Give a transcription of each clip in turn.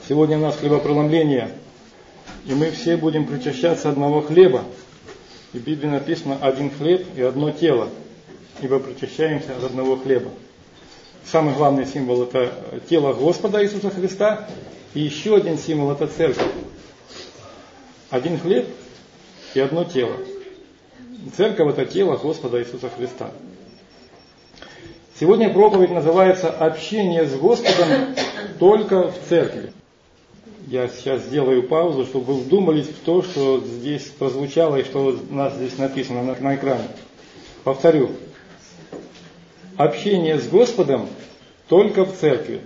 Сегодня у нас хлебопреломление, и мы все будем причащаться одного хлеба. И в Библии написано: один хлеб и одно тело, ибо причащаемся от одного хлеба. Самый главный символ — это тело Господа Иисуса Христа, и еще один символ — это церковь. Один хлеб и одно тело. Церковь — это тело Господа Иисуса Христа. Сегодня проповедь называется «Общение с Господом только в церкви». Я сейчас сделаю паузу, чтобы вы вдумались в то, что здесь прозвучало и что у нас здесь написано на экране. Повторю. Общение с Господом только в церкви.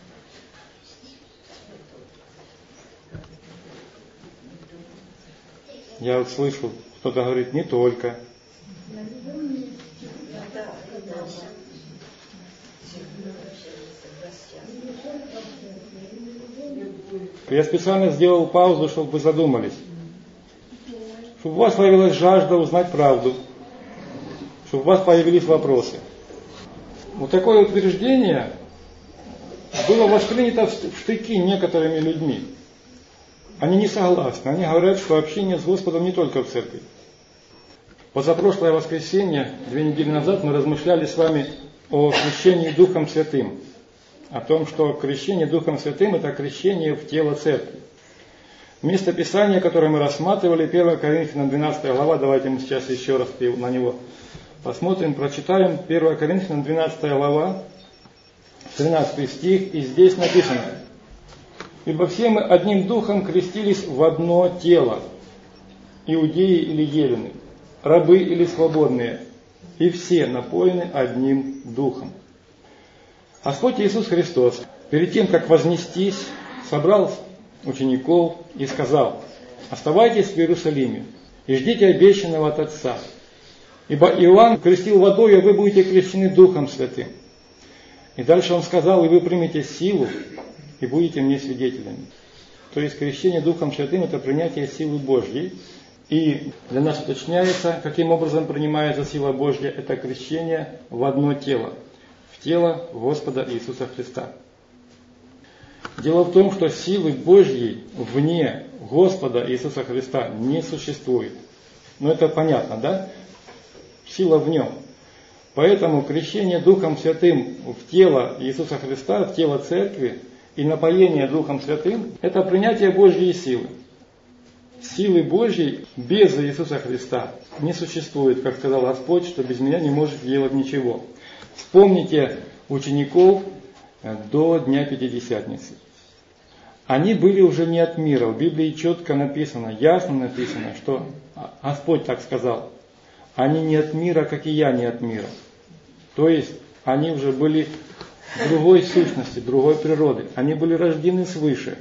Я вот слышу, кто-то говорит: не только. Я специально сделал паузу, чтобы вы задумались. Чтобы у вас появилась жажда узнать правду. Чтобы у вас появились вопросы. Вот такое утверждение было воспринято в штыки некоторыми людьми. Они не согласны. Они говорят, что общение с Господом не только в церкви. Позапрошлое воскресенье, 2 недели назад, мы размышляли с вами о крещении Духом Святым. О том, что крещение Духом Святым — это крещение в тело церкви. Место Писания, которое мы рассматривали, 1 Коринфянам 12 глава, давайте мы сейчас еще раз на него посмотрим, прочитаем. 1 Коринфянам 12 глава, 13 стих, и здесь написано: «Ибо все мы одним духом крестились в одно тело, иудеи или елены, рабы или свободные, и все напоены одним духом». Господь Иисус Христос, перед тем, как вознестись, собрал учеников и сказал: «Оставайтесь в Иерусалиме и ждите обещанного от Отца. Ибо Иоанн крестил водой, а вы будете крещены Духом Святым». И дальше Он сказал: «И вы примете силу, и будете мне свидетелями». То есть крещение Духом Святым — это принятие силы Божьей. И для нас уточняется, каким образом принимается сила Божья. Это крещение в одно тело. В тело Господа Иисуса Христа. Дело в том, что силы Божьей вне Господа Иисуса Христа не существует. Но это понятно, да? Сила в Нем. Поэтому крещение Духом Святым в тело Иисуса Христа, в тело Церкви, и напоение Духом Святым — это принятие Божьей силы. Силы Божьей без Иисуса Христа не существует, как сказал Господь, что без Меня не можете делать ничего. Вспомните учеников до Дня Пятидесятницы. Они были уже не от мира. В Библии четко написано, ясно написано, что Господь так сказал: они не от мира, как и я не от мира. То есть они уже были другой сущности, другой природы. Они были рождены свыше.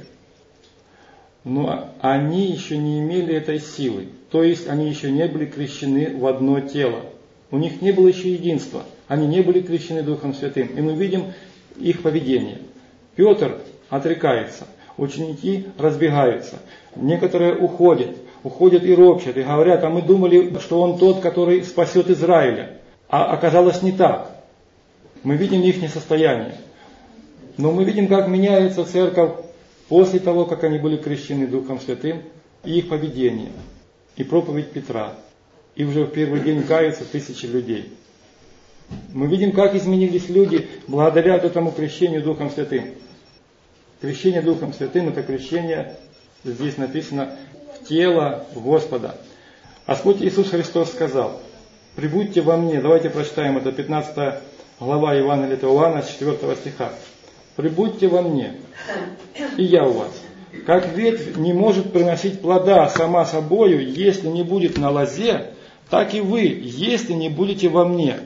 Но они еще не имели этой силы. То есть они еще не были крещены в одно тело. У них не было еще единства. Они не были крещены Духом Святым. И мы видим их поведение. Петр отрекается. Ученики разбегаются. Некоторые уходят и ропщат. И говорят: а мы думали, что он тот, который спасет Израиля. А оказалось не так. Мы видим их состояние. Но мы видим, как меняется церковь после того, как они были крещены Духом Святым, и их поведение, и проповедь Петра. И уже в первый день каются тысячи людей. Мы видим, как изменились люди благодаря этому крещению Духом Святым. Крещение Духом Святым — это крещение, здесь написано, в тело Господа. Господь Иисус Христос сказал: «Прибудьте во мне». Давайте прочитаем, это 15 глава Евангелия от Иоанна, с 4 стиха. «Прибудьте во мне, и я у вас. Как ветвь не может приносить плода сама собою, если не будет на лозе, так и вы, если не будете во мне.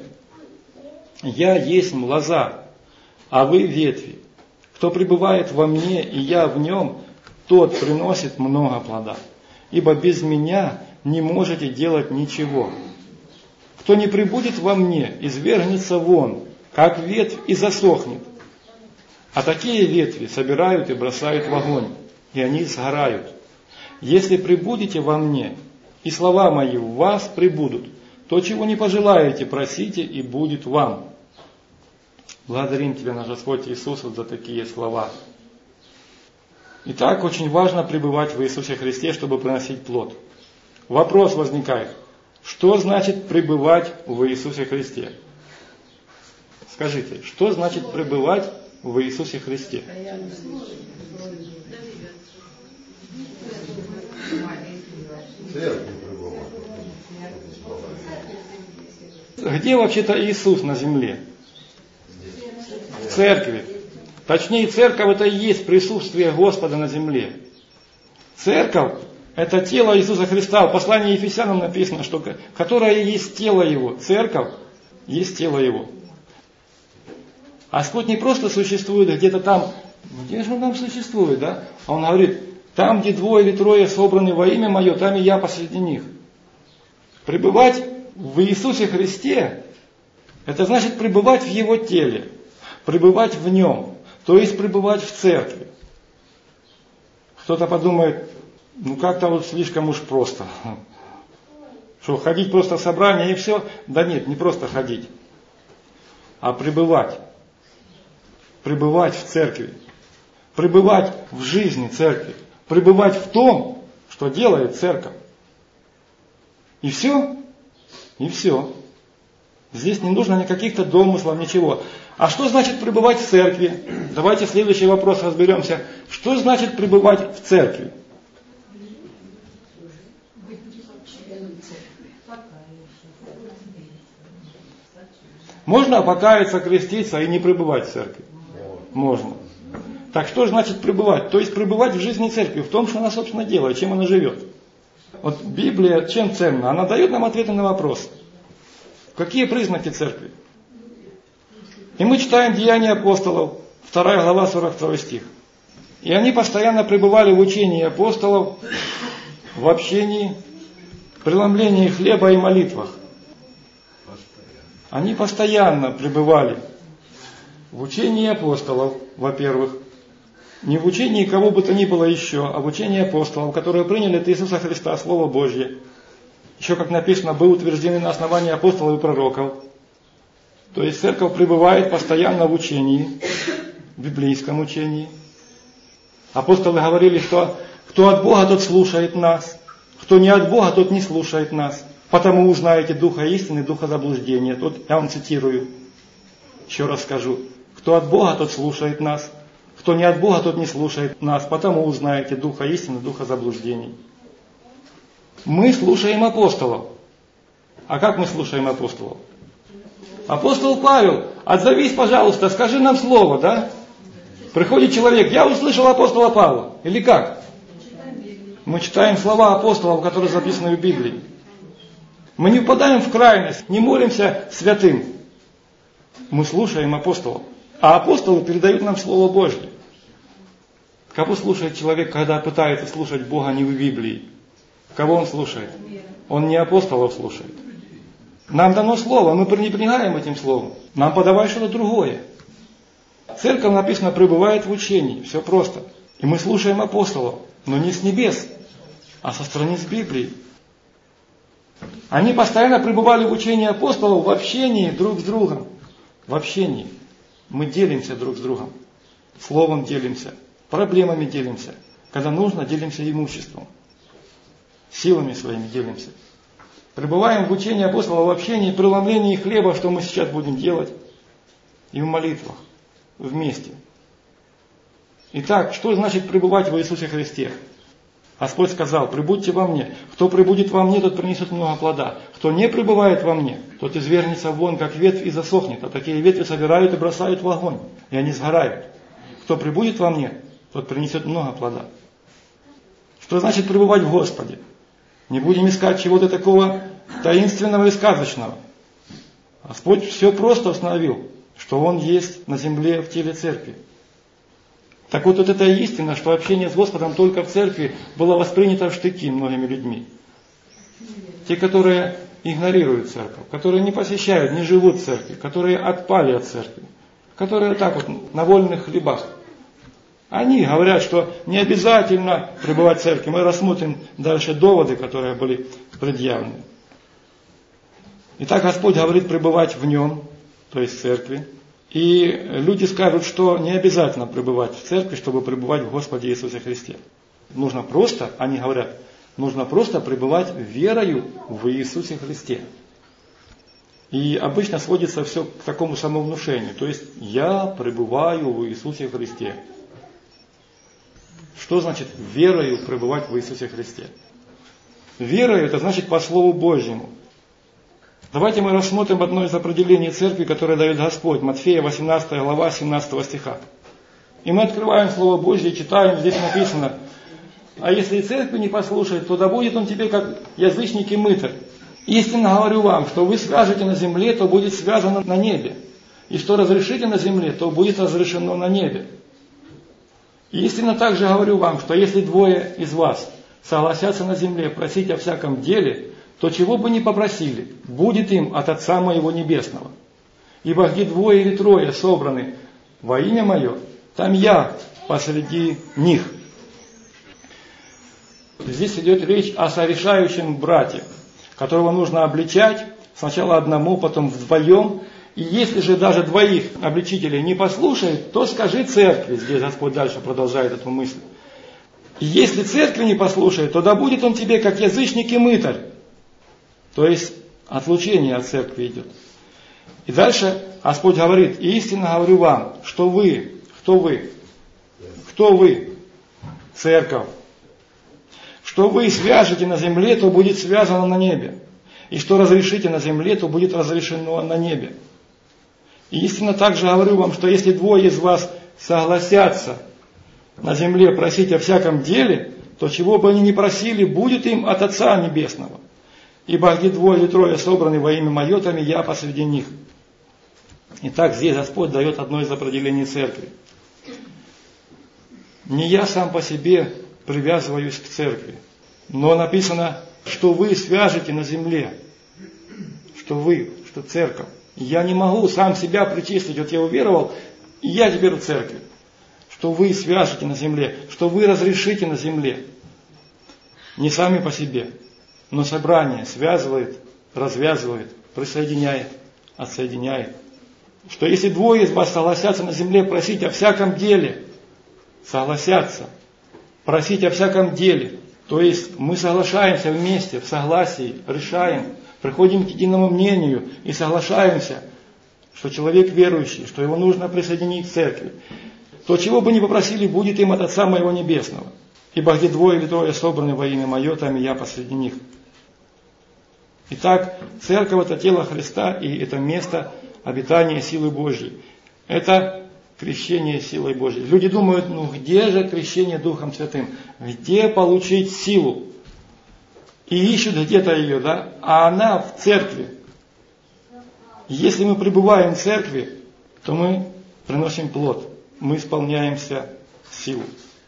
Я есть лоза, а вы ветви. Кто пребывает во мне, и я в нем, тот приносит много плода. Ибо без меня не можете делать ничего. Кто не пребудет во мне, извергнется вон, как ветвь, и засохнет. А такие ветви собирают и бросают в огонь, и они сгорают. Если пребудете во мне, и слова мои в вас пребудут, то, чего не пожелаете, просите, и будет вам». Благодарим Тебя, наш Господь Иисус, за такие слова. Итак, очень важно пребывать в Иисусе Христе, чтобы приносить плод. Вопрос возникает, что значит пребывать в Иисусе Христе? Скажите, что значит пребывать в Иисусе Христе? Где вообще-то Иисус на земле? В церкви. Точнее, церковь это и есть присутствие Господа на земле. Церковь это тело Иисуса Христа. В послании Ефесянам написано, что которое есть тело Его. Церковь есть тело Его. А Господь не просто существует где-то там, где же Он там существует, да? А Он говорит, там, где 2 или 3 собраны во имя Мое, там и Я посреди них. Пребывать в Иисусе Христе, это значит пребывать в Его теле, пребывать в Нем, то есть пребывать в церкви. Кто-то подумает, ну как-то вот слишком уж просто. Что, ходить просто в собрание и все? Да нет, не просто ходить, а пребывать. Пребывать в церкви, пребывать в жизни церкви, пребывать в том, что делает церковь. И все. И все. Здесь не нужно никаких-то домыслов, ничего. А что значит пребывать в церкви? Давайте следующий вопрос разберемся. Что значит пребывать в церкви? Можно покаяться, креститься и не пребывать в церкви? Можно. Так что же значит пребывать? То есть пребывать в жизни церкви, в том, что она, собственно, делает, чем она живет. Вот Библия чем ценна? Она дает нам ответы на вопросы. Какие признаки церкви? И мы читаем Деяния апостолов, 2 глава, 42 стих. И они постоянно пребывали в учении апостолов, в общении, преломлении хлеба и молитвах. Они постоянно пребывали в учении апостолов, во-первых, не в учении кого бы то ни было еще, а в учении апостолов, которые приняли от Иисуса Христа Слово Божье. Еще, как написано, был утверждены на основании апостолов и пророков. То есть церковь пребывает постоянно в учении, в библейском учении. Апостолы говорили, что кто от Бога, тот слушает нас, кто не от Бога, тот не слушает нас. Потому узнаете духа истины, духа заблуждения. Тут я вам цитирую, еще раз скажу. Кто от Бога, тот слушает нас. Кто не от Бога, тот не слушает нас. Потому узнаете духа истины, духа заблуждений. Мы слушаем апостолов. А как мы слушаем апостолов? Апостол Павел, отзовись, пожалуйста, скажи нам слово, да? Приходит человек, я услышал апостола Павла. Или как? Мы читаем слова апостолов, которые записаны в Библии. Мы не впадаем в крайность, не молимся святым. Мы слушаем апостолов. А апостолы передают нам Слово Божье. Кого слушает человек, когда пытается слушать Бога не в Библии? Кого он слушает? Он не апостолов слушает. Нам дано Слово, мы пренебрегаем этим Словом. Нам подавай что-то другое. Церковь, написано, пребывает в учении. Все просто. И мы слушаем апостолов, но не с небес, а со страниц Библии. Они постоянно пребывали в учении апостолов, в общении друг с другом. В общении. Мы делимся друг с другом. Словом делимся. Проблемами делимся. Когда нужно, делимся имуществом. Силами своими делимся. Пребываем в учении апостолов, в общении, преломлении хлеба, что мы сейчас будем делать. И в молитвах. Вместе. Итак, что значит пребывать в Иисусе Христе? Господь сказал, пребудьте во мне. Кто пребудет во мне, тот принесет много плода. Кто не пребывает во мне, тот извергнется вон, как ветвь, и засохнет. А такие ветви собирают и бросают в огонь, и они сгорают. Кто пребудет во мне, тот принесет много плода. Что значит пребывать в Господе? Не будем искать чего-то такого таинственного и сказочного. Господь все просто установил, что Он есть на земле в теле церкви. Так вот это истина, что общение с Господом только в церкви было воспринято в штыки многими людьми. Те, которые игнорируют церковь, которые не посещают, не живут в церкви, которые отпали от церкви, которые так вот на вольных хлебах. Они говорят, что не обязательно пребывать в церкви. Мы рассмотрим дальше доводы, которые были предъявлены. Итак, Господь говорит пребывать в Нем, то есть в церкви. И люди скажут, что не обязательно пребывать в церкви, чтобы пребывать в Господе Иисусе Христе. Нужно просто, они говорят, нужно просто пребывать верою в Иисусе Христе. И обычно сводится все к такому самовнушению. То есть, я пребываю в Иисусе Христе. Что значит верою пребывать в Иисусе Христе? Верою, это значит по Слову Божьему. Давайте мы рассмотрим одно из определений церкви, которое дает Господь. Матфея 18 глава 17 стиха. И мы открываем Слово Божье и читаем, здесь написано: «А если и церкви не послушает, то да будет он тебе, как язычник и мытарь. Истинно говорю вам, что вы свяжете на земле, то будет связано на небе. И что разрешите на земле, то будет разрешено на небе. Истинно также говорю вам, что если двое из вас согласятся на земле просить о всяком деле, то чего бы ни попросили, будет им от Отца Моего Небесного. Ибо где двое или трое собраны во имя Мое, там я посреди них». Здесь идет речь о совершающем брате, которого нужно обличать, сначала одному, потом вдвоем. И если же даже двоих обличителей не послушает, то скажи церкви. Здесь Господь дальше продолжает эту мысль. И если церкви не послушает, то да будет он тебе, как язычник и мытарь. То есть отлучение от церкви идет. И дальше Господь говорит: истинно говорю вам, что вы, кто вы? Кто вы? Церковь. Что вы свяжете на земле, то будет связано на небе. И что разрешите на земле, то будет разрешено на небе. И истинно также говорю вам, что если двое из вас согласятся на земле просить о всяком деле, то чего бы они ни просили, будет им от Отца Небесного. Ибо где двое или трое собраны во имя Мое, там и я посреди них. Итак, здесь Господь дает одно из определений церкви. Не я сам по себе привязываюсь к церкви, но написано, что вы свяжете на земле, что церковь. Я не могу сам себя причислить, вот я уверовал, и я теперь в церкви. Что вы свяжете на земле, что вы разрешите на земле. Не сами по себе, но собрание связывает, развязывает, присоединяет, отсоединяет. Что если двое из вас согласятся на земле просить о всяком деле, согласятся, просить о всяком деле, то есть мы соглашаемся вместе, в согласии, решаем, приходим к единому мнению и соглашаемся, что человек верующий, что его нужно присоединить к церкви, то чего бы ни попросили, будет им от Отца Моего Небесного. Ибо где двое или трое собраны во имя Мое, там и я посреди них. Итак, церковь — это тело Христа, и это место обитания силы Божьей. Это крещение силой Божьей. Люди думают, где же крещение Духом Святым? Где получить силу? И ищут где-то ее, да? А она в церкви. Если мы пребываем в церкви, то мы приносим плод. Мы исполняемся силой.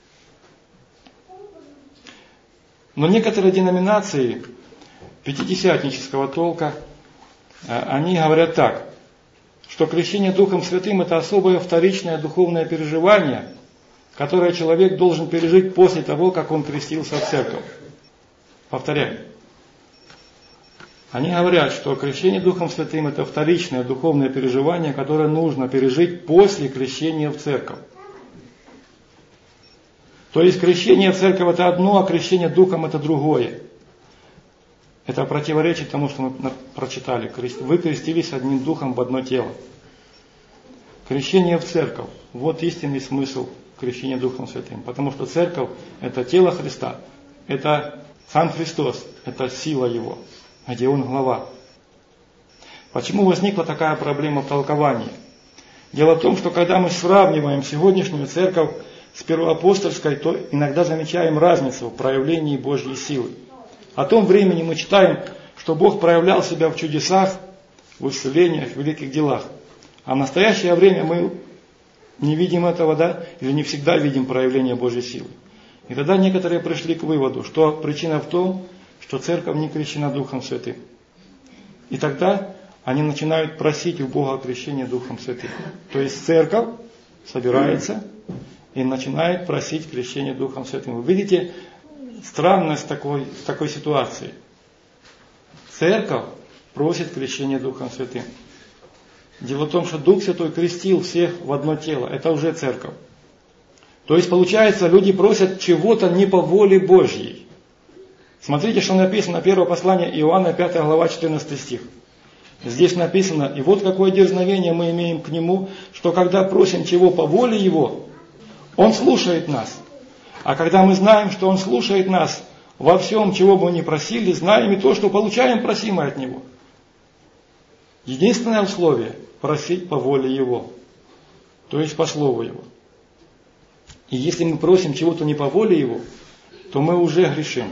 Но некоторые деноминации пятидесятнического толка, они говорят так, что крещение Духом Святым — это особое вторичное духовное переживание, которое человек должен пережить после того, как он крестился в церковь. Повторяю. Они говорят, что крещение Духом Святым — это вторичное духовное переживание, которое нужно пережить после крещения в церковь. То есть крещение в церковь — это одно, а крещение Духом — это другое. Это противоречит тому, что мы прочитали. Вы крестились одним Духом в одно тело. Крещение в церковь — вот истинный смысл крещения Духом Святым. Потому что церковь — это тело Христа, это сам Христос, это сила Его, где Он глава. Почему возникла такая проблема в толковании? Дело в том, что когда мы сравниваем сегодняшнюю церковь с первоапостольской, то иногда замечаем разницу в проявлении Божьей силы. О том времени мы читаем, что Бог проявлял себя в чудесах, в исцелениях, в великих делах. А в настоящее время мы не видим этого, да, или не всегда видим проявление Божьей силы. И тогда некоторые пришли к выводу, что причина в том, что церковь не крещена Духом Святым. И тогда они начинают просить у Бога крещения Духом Святым. То есть церковь собирается и начинает просить крещения Духом Святым. Вы видите странность такой ситуации. Церковь просит крещения Духом Святым. Дело в том, что Дух Святой крестил всех в одно тело. Это уже церковь. То есть, получается, люди просят чего-то не по воле Божьей. Смотрите, что написано, первое послание Иоанна, 5 глава, 14 стих. Здесь написано, и вот какое дерзновение мы имеем к Нему, что когда просим чего по воле Его, Он слушает нас. А когда мы знаем, что Он слушает нас во всем, чего бы мы ни просили, знаем и то, что получаем просимое от Него. Единственное условие – просить по воле Его, то есть по Слову Его. И если мы просим чего-то не по воле Его, то мы уже грешим.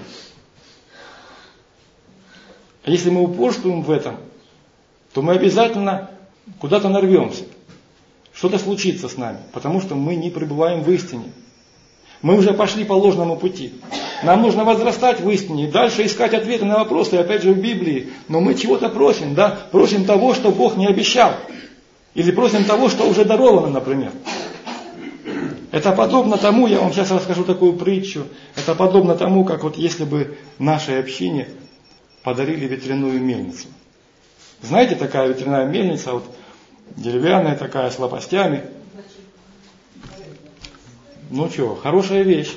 А если мы упорствуем в этом, то мы обязательно куда-то нарвемся. Что-то случится с нами, потому что мы не пребываем в истине. Мы уже пошли по ложному пути. Нам нужно возрастать в истине и дальше искать ответы на вопросы, опять же в Библии. Но мы чего-то просим, да? Просим того, что Бог не обещал. Или просим того, что уже даровано, например. Это подобно тому, я вам сейчас расскажу такую притчу, это подобно тому, как вот если бы нашей общине подарили ветряную мельницу. Знаете, такая ветряная мельница, вот деревянная такая, с лопастями. Ну что, хорошая вещь.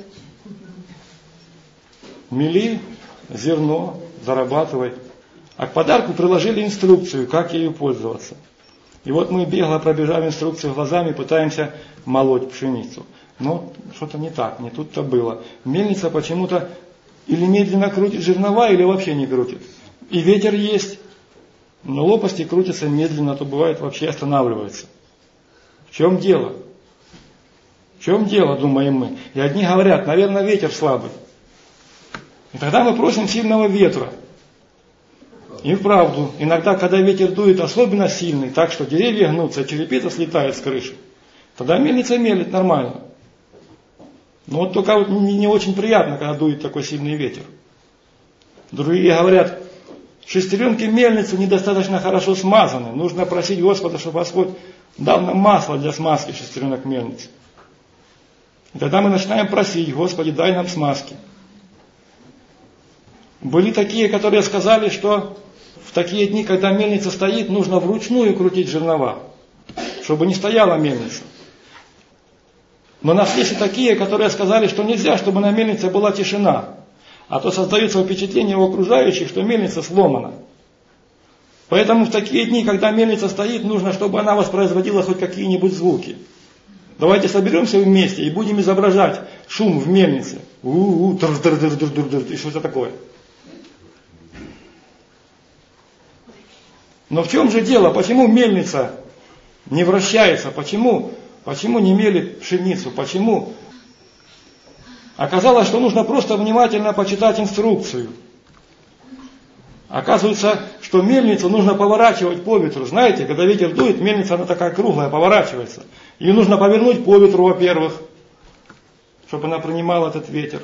Мели зерно, зарабатывай. А к подарку приложили инструкцию, как ею пользоваться. И вот мы бегло пробежав инструкцию глазами, пытаемся молоть пшеницу. Но что-то не так, не тут-то было. Мельница почему-то или медленно крутит жернова, или вообще не крутит. И ветер есть. Но лопасти крутятся медленно, то бывает вообще останавливаются. В чем дело? В чем дело, думаем мы? И одни говорят, наверное, ветер слабый. И тогда мы просим сильного ветра. И вправду, иногда, когда ветер дует особенно сильный, так что деревья гнутся, черепица слетает с крыши, тогда мельница мелит нормально. Но вот только вот не очень приятно, когда дует такой сильный ветер. Другие говорят, шестеренки мельницы недостаточно хорошо смазаны. Нужно просить Господа, чтобы Господь дал нам масло для смазки шестеренок мельницы. И тогда мы начинаем просить, Господи, дай нам смазки. Были такие, которые сказали, что в такие дни, когда мельница стоит, нужно вручную крутить жернова, чтобы не стояла мельница. Но нашлись и такие, которые сказали, что нельзя, чтобы на мельнице была тишина, а то создается впечатление у окружающих, что мельница сломана. Поэтому в такие дни, когда мельница стоит, нужно, чтобы она воспроизводила хоть какие-нибудь звуки. Давайте соберемся вместе и будем изображать шум в мельнице. И что это такое? Но в чем же дело? Почему мельница не вращается? Почему не мелит пшеницу? Почему? Оказалось, что нужно просто внимательно почитать инструкцию. Оказывается, что мельницу нужно поворачивать по ветру. Знаете, когда ветер дует, мельница она такая круглая, поворачивается. Ее нужно повернуть по ветру, во-первых, чтобы она принимала этот ветер.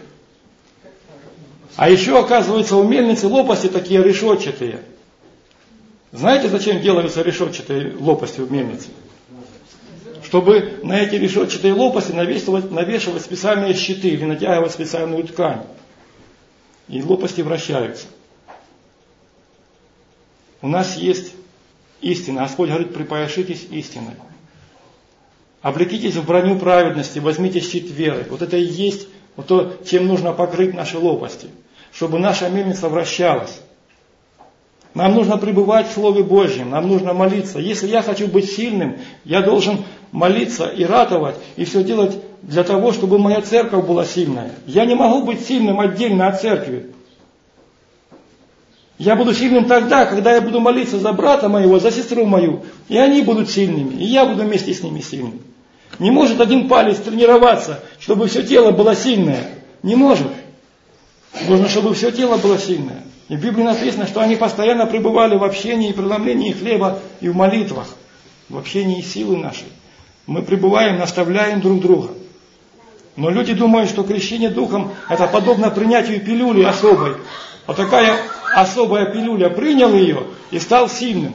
А еще, оказывается, у мельницы лопасти такие решетчатые. Знаете, зачем делаются решетчатые лопасти в мельнице? Чтобы на эти решетчатые лопасти навешивать специальные щиты или натягивать специальную ткань. И лопасти вращаются. У нас есть истина. Господь говорит, припояшитесь истиной. Облекитесь в броню праведности, возьмите щит веры. Вот это и есть вот то, чем нужно покрыть наши лопасти. Чтобы наша мельница вращалась. Нам нужно пребывать в Слове Божьем, нам нужно молиться. Если я хочу быть сильным, я должен молиться и ратовать, и все делать для того, чтобы моя церковь была сильная. Я не могу быть сильным отдельно от церкви. Я буду сильным тогда, когда я буду молиться за брата моего, за сестру мою, и они будут сильными, и я буду вместе с ними сильным. Не может один палец тренироваться, чтобы все тело было сильное. Не может. Нужно, чтобы все тело было сильное. И в Библии написано, что они постоянно пребывали в общении и преломлении хлеба и в молитвах, в общении силы нашей. Мы пребываем, наставляем друг друга. Но люди думают, что крещение Духом это подобно принятию пилюли особой. Вот такая особая пилюля, принял ее и стал сильным.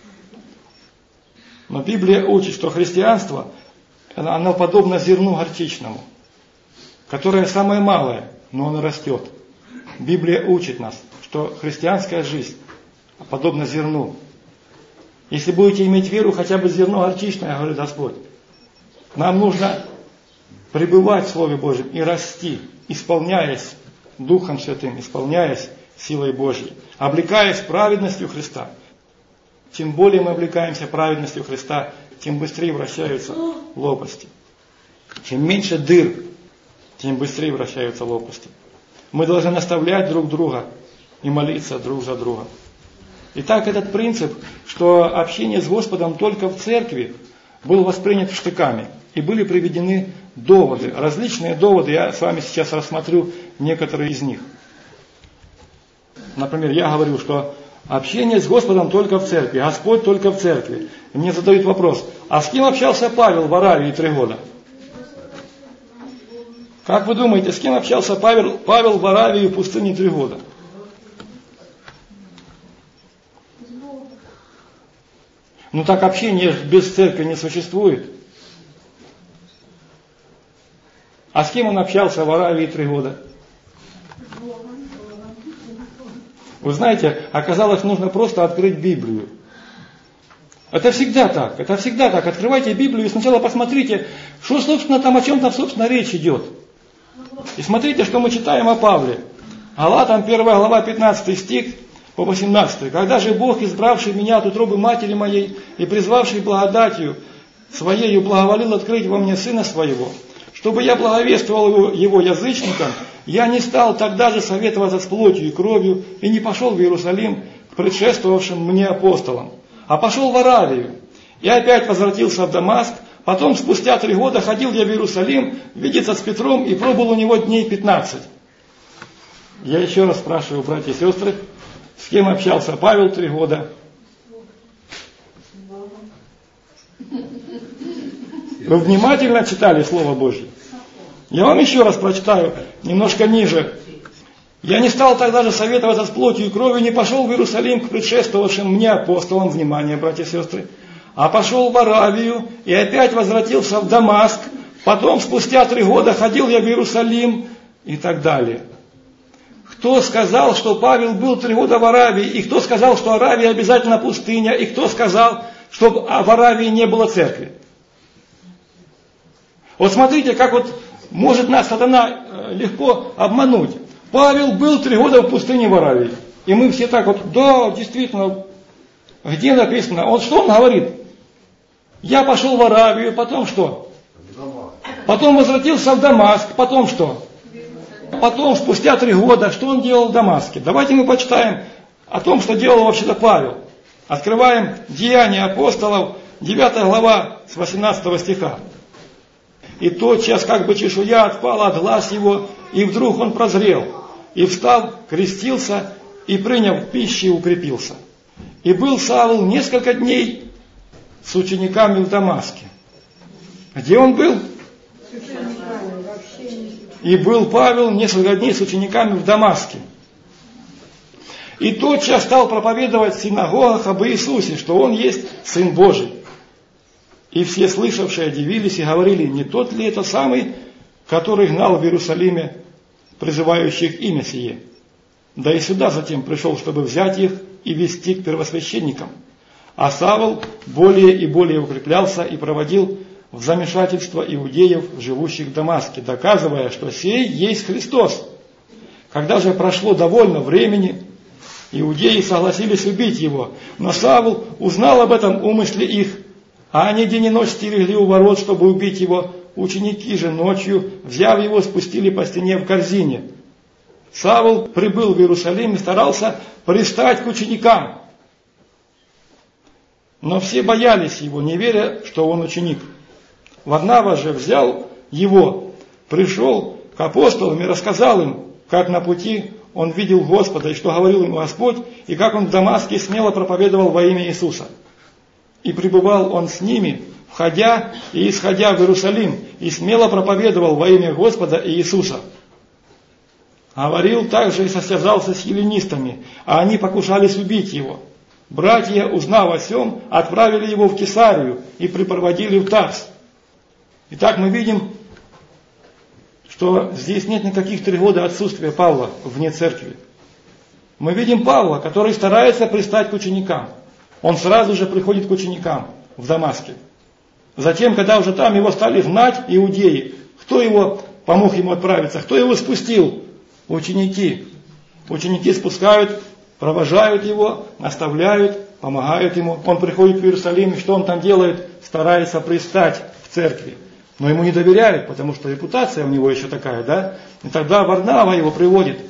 Но Библия учит, что христианство, оно подобно зерну горчичному, которое самое малое, но оно растет. Библия учит нас, что христианская жизнь подобна зерну. Если будете иметь веру, хотя бы зерно горчичное, говорит Господь. Нам нужно пребывать в Слове Божьем и расти, исполняясь Духом Святым, исполняясь силой Божьей, облекаясь праведностью Христа. Чем более мы облекаемся праведностью Христа, тем быстрее вращаются лопасти. Чем меньше дыр, тем быстрее вращаются лопасти. Мы должны наставлять друг друга и молиться друг за друга. Итак, этот принцип, что общение с Господом только в церкви, был воспринят штыками. И были приведены доводы, различные доводы. Я с вами сейчас рассмотрю некоторые из них. Например, я говорю, что общение с Господом только в церкви, Господь только в церкви. И мне задают вопрос, а с кем общался Павел в Аравии 3 года? Как вы думаете, с кем общался Павел в Аравии в пустыне 3 года? Ну так общение без церкви не существует. А с кем он общался в Аравии 3 года? Вы знаете, оказалось, нужно просто открыть Библию. Это всегда так, это всегда так. Открывайте Библию и сначала посмотрите, что, собственно, там, о чем там, собственно, речь идет. И смотрите, что мы читаем о Павле. Галатам 1 глава 15 стих по 18. «Когда же Бог, избравший меня от утробы матери моей и призвавший благодатью Своею, благоволил открыть во мне Сына Своего, чтобы я благовествовал его язычникам, я не стал тогда же советоваться с плотью и кровью и не пошел в Иерусалим к предшествовавшим мне апостолам, а пошел в Аравию и опять возвратился в Дамаск. Потом, спустя 3 года, ходил я в Иерусалим видеться с Петром и пробыл у него дней 15. Я еще раз спрашиваю, братья и сестры, с кем общался Павел 3 года? Вы внимательно читали Слово Божье? Я вам еще раз прочитаю, немножко ниже. «Я не стал тогда же советоваться с плотью и кровью, не пошел в Иерусалим к предшествовавшим мне апостолам», внимание, братья и сестры, «а пошел в Аравию и опять возвратился в Дамаск. Потом, спустя 3 года, ходил я в Иерусалим» и так далее. Кто сказал, что Павел был 3 года в Аравии? И кто сказал, что Аравия обязательно пустыня? И кто сказал, что в Аравии не было церкви? Вот смотрите, как вот может нас сатана легко обмануть. Павел был 3 года в пустыне в Аравии. И мы все так вот, да, действительно, где написано? Он что он говорит? Я пошел в Аравию, потом что? Потом возвратился в Дамаск, потом что? Потом, спустя 3 года, что он делал в Дамаске? Давайте мы почитаем о том, что делал вообще-то Павел. Открываем Деяния апостолов, 9 глава, с 18 стиха. «И тотчас, как бы чешуя отпала от глаз его, и вдруг он прозрел, и встав, крестился, и, приняв пищи, укрепился. И был Савл несколько дней с учениками в Дамаске». Где он был? «И был Павел несколько дней с учениками в Дамаске. И тотчас стал проповедовать в синагогах об Иисусе, что Он есть Сын Божий. И все слышавшие дивились и говорили, не тот ли это самый, который гнал в Иерусалиме призывающих имя сие? Да и сюда затем пришел, чтобы взять их и вести к первосвященникам. А Савл более и более укреплялся и проводил в замешательство иудеев, живущих в Дамаске, доказывая, что сей есть Христос. Когда же прошло довольно времени, иудеи согласились убить его, но Савл узнал об этом умысле их, а они день и ночь стерегли у ворот, чтобы убить его. Ученики же ночью, взяв его, спустили по стене в корзине. Савл прибыл в Иерусалим и старался пристать к ученикам. Но все боялись его, не веря, что он ученик. Варнава же взял его, пришел к апостолам и рассказал им, как на пути он видел Господа, и что говорил ему Господь, и как он в Дамаске смело проповедовал во имя Иисуса. И пребывал он с ними, входя и исходя в Иерусалим, и смело проповедовал во имя Господа и Иисуса. Говорил также и состязался с hellenистами, а они покушались убить его. Братья, узнав о сем, отправили его в Кесарию и припроводили в Тарс. Итак, мы видим, что здесь нет никаких 3 года отсутствия Павла вне церкви. Мы видим Павла, который старается пристать к ученикам. Он сразу же приходит к ученикам в Дамаске. Затем, когда уже там его стали гнать иудеи, кто его помог ему отправиться? Кто его спустил? Ученики. Ученики спускают, провожают его, наставляют, помогают ему. Он приходит в Иерусалим, и что он там делает? Старается пристать к церкви. Но ему не доверяют, потому что репутация у него еще такая, да? И тогда Варнава его приводит.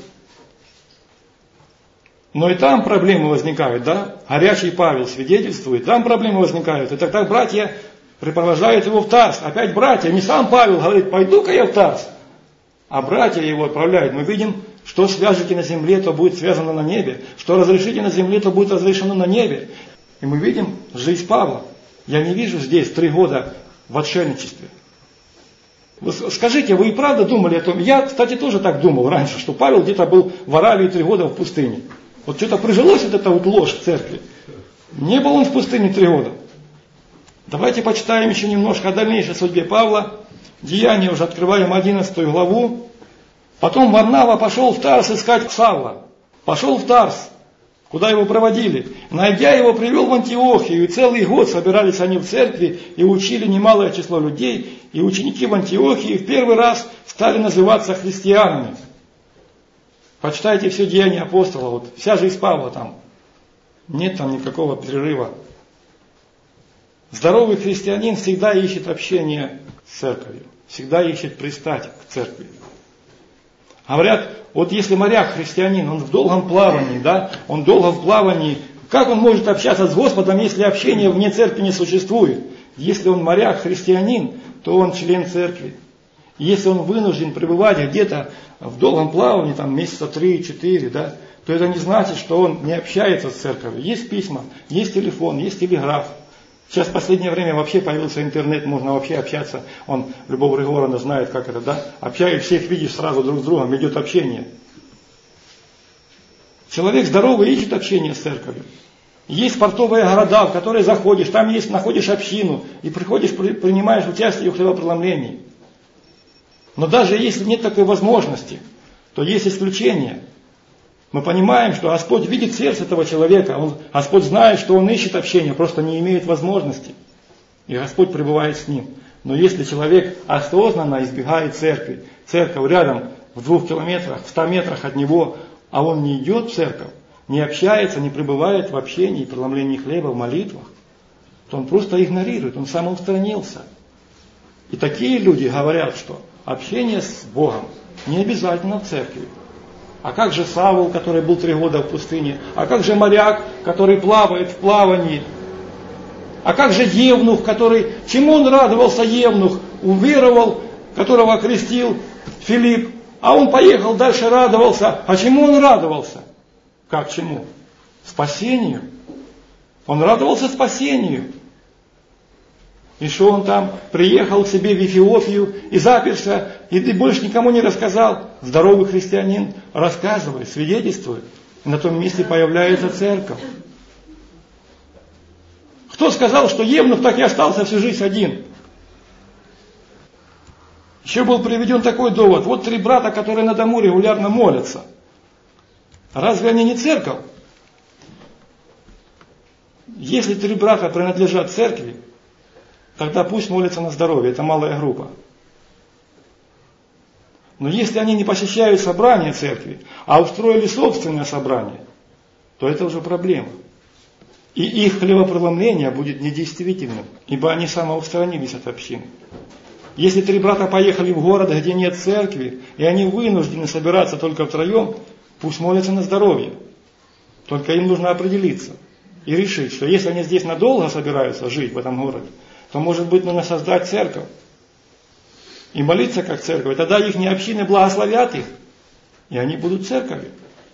Но и там проблемы возникают, да? Горячий Павел свидетельствует, там проблемы возникают. И тогда братья припровожают его в Тарс. Опять братья, не сам Павел говорит, пойду-ка я в Тарс. А братья его отправляют. Мы видим, что свяжете на земле, то будет связано на небе. Что разрешите на земле, то будет разрешено на небе. И мы видим жизнь Павла. Я не вижу здесь 3 года в отшельничестве. Вы скажите, вы и правда думали о том? Я, кстати, тоже так думал раньше, что Павел где-то был в Аравии 3 года в пустыне. Вот что-то прижилось вот эта вот ложь в церкви. Не был он в пустыне 3 года. Давайте почитаем еще немножко о дальнейшей судьбе Павла. Деяния уже открываем 11 главу. Потом Варнава пошел в Тарс искать Савла. Пошел в Тарс, куда его проводили. Найдя его, привел в Антиохию. И целый год собирались они в церкви и учили немалое число людей. И ученики в Антиохии в первый раз стали называться христианами. Почитайте все деяния апостола. Вот вся жизнь Павла там. Нет там никакого перерыва. Здоровый христианин всегда ищет общение с церковью. Всегда ищет пристать к церкви. Говорят, вот если моряк христианин, он в долгом плавании, да, он долго в плавании, как он может общаться с Господом, если общение вне церкви не существует? Если он моряк христианин, то он член церкви. Если он вынужден пребывать где-то в долгом плавании, там месяца 3-4, да, то это не значит, что он не общается с церковью. Есть письма, есть телефон, есть телеграф. Сейчас в последнее время вообще появился интернет, можно вообще общаться. Он любого Григорова знает, как это, да? Общаясь, всех видишь сразу друг с другом, идет общение. Человек здоровый ищет общение с церковью. Есть портовые города, в которые заходишь, там есть, находишь общину, и приходишь, принимаешь участие в хлебопреломлении. Но даже если нет такой возможности, то есть исключение. Мы понимаем, что Господь видит сердце этого человека. Господь знает, что он ищет общения, просто не имеет возможности. И Господь пребывает с ним. Но если человек осознанно избегает церкви, церковь рядом в 2 километрах, в 100 метрах от него, а он не идет в церковь, не общается, не пребывает в общении, преломлении хлеба, в молитвах, то он просто игнорирует, он самоустранился. И такие люди говорят, что общение с Богом не обязательно в церкви. А как же Савл, который был 3 года в пустыне? А как же моряк, который плавает в плавании? А как же евнух, который... Чему он радовался, евнух? Уверовал, которого окрестил Филипп. А он поехал, дальше радовался. А чему он радовался? Как чему? Спасению. Он радовался спасению. И что он там приехал к себе в Эфиопию и заперся, и больше никому не рассказал. Здоровый христианин рассказывает, свидетельствует. И на том месте появляется церковь. Кто сказал, что евнух так и остался всю жизнь один? Еще был приведен такой довод. Вот 3 брата, которые на дому регулярно молятся. Разве они не церковь? Если 3 брата принадлежат церкви, тогда пусть молятся на здоровье, это малая группа. Но если они не посещают собрания церкви, а устроили собственное собрание, то это уже проблема. И их хлебопреломление будет недействительным, ибо они самоустранились от общины. Если 3 брата поехали в город, где нет церкви, и они вынуждены собираться только втроем, пусть молятся на здоровье. Только им нужно определиться и решить, что если они здесь надолго собираются жить в этом городе, то, может быть, нужно создать церковь и молиться как церковь. Тогда их общины благословят их, и они будут церковью.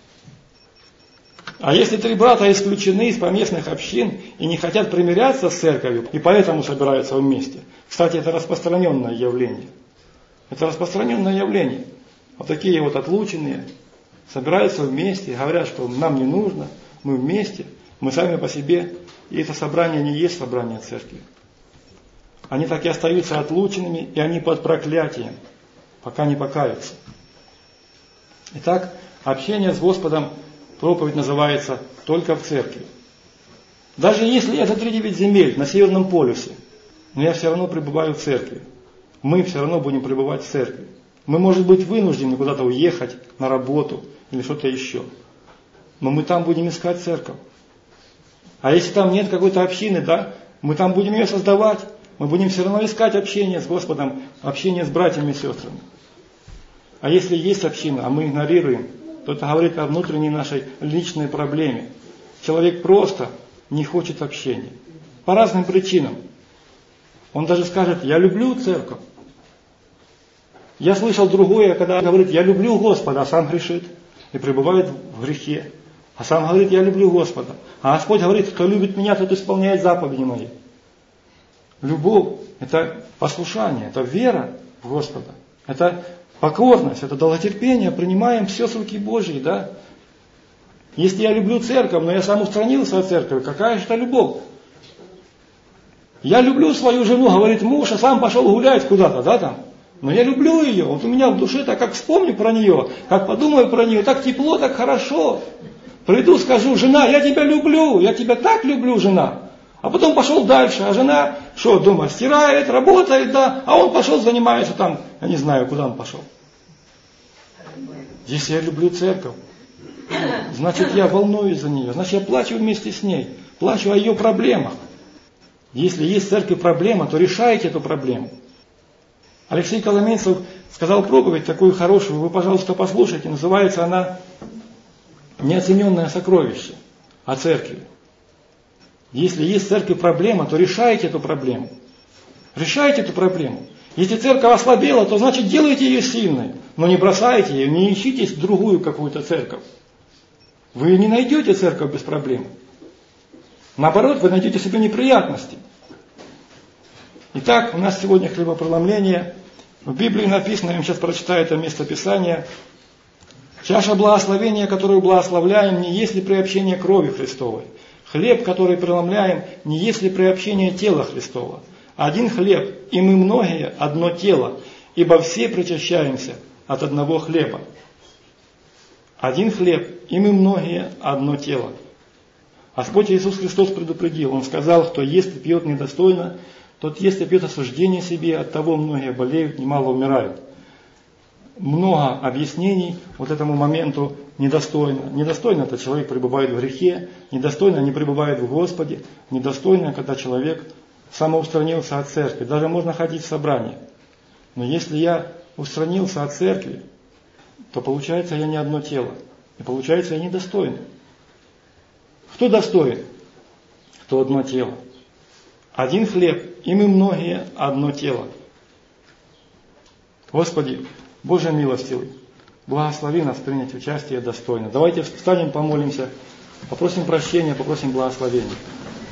А если 3 брата исключены из поместных общин и не хотят примиряться с церковью, и поэтому собираются вместе. Кстати, это распространенное явление. Это распространенное явление. Вот такие вот отлученные собираются вместе и говорят, что нам не нужно, мы вместе, мы сами по себе. И это собрание не есть собрание церкви. Они так и остаются отлученными, и они под проклятием, пока не покаются. Итак, общение с Господом, проповедь называется только в церкви. Даже если я за 3-9 земель на Северном полюсе, но я все равно пребываю в церкви. Мы все равно будем пребывать в церкви. Мы, может быть, вынуждены куда-то уехать на работу или что-то еще. Но мы там будем искать церковь. А если там нет какой-то общины, да, мы там будем ее создавать. Мы будем все равно искать общение с Господом, общение с братьями и сестрами. А если есть община, а мы игнорируем, то это говорит о внутренней нашей личной проблеме. Человек просто не хочет общения. По разным причинам. Он даже скажет: я люблю церковь. Я слышал другое, когда говорит: я люблю Господа, а сам грешит и пребывает в грехе. А сам говорит: я люблю Господа. А Господь говорит: кто любит меня, тот исполняет заповеди мои. Любовь – это послушание, это вера в Господа. Это покорность, это долготерпение, принимаем все с руки Божьей, да? Если я люблю церковь, но я сам устранился от церкви, какая же это любовь? Я люблю свою жену, говорит муж, а сам пошел гулять куда-то, да, там? Но я люблю ее, вот у меня в душе, так как вспомню про нее, как подумаю про нее, так тепло, так хорошо. Приду, скажу: жена, я тебя люблю, я тебя так люблю, жена. А потом пошел дальше, а жена, что, дома стирает, работает, да, а он пошел, занимается там, я не знаю, куда он пошел. Если я люблю церковь, значит, я волнуюсь за нее, значит, я плачу вместе с ней, плачу о ее проблемах. Если есть в церкви проблема, то решайте эту проблему. Алексей Коломенцев сказал проповедь такую хорошую, вы, пожалуйста, послушайте, называется она «Неоцененное сокровище» о церкви. Если есть в церкви проблема, то решайте эту проблему. Решайте эту проблему. Если церковь ослабела, то значит делайте ее сильной, но не бросайте ее, не ищите другую какую-то церковь. Вы не найдете церковь без проблем. Наоборот, вы найдете себе неприятности. Итак, у нас сегодня хлебопреломление. В Библии написано, я вам сейчас прочитаю это местописание: чаша благословения, которую благословляем, не есть ли приобщение крови Христовой. Хлеб, который преломляем, не есть ли приобщение тела Христова. Один хлеб, и мы многие одно тело, ибо все причащаемся от одного хлеба. Один хлеб, и мы многие одно тело. Господь Иисус Христос предупредил, Он сказал: кто ест и пьет недостойно, тот ест и пьет осуждение себе, от того многие болеют, немало умирают. Много объяснений вот этому моменту недостойно. Недостойно, это человек пребывает в грехе, недостойно не пребывает в Господе, недостойно, когда человек самоустранился от церкви. Даже можно ходить в собрание. Но если я устранился от церкви, то получается я не одно тело. И получается я недостойный. Кто достоин? Кто одно тело. Один хлеб, и мы многие одно тело. Господи, Боже милостивый, благослови нас принять участие достойно. Давайте встанем, помолимся, попросим прощения, попросим благословения.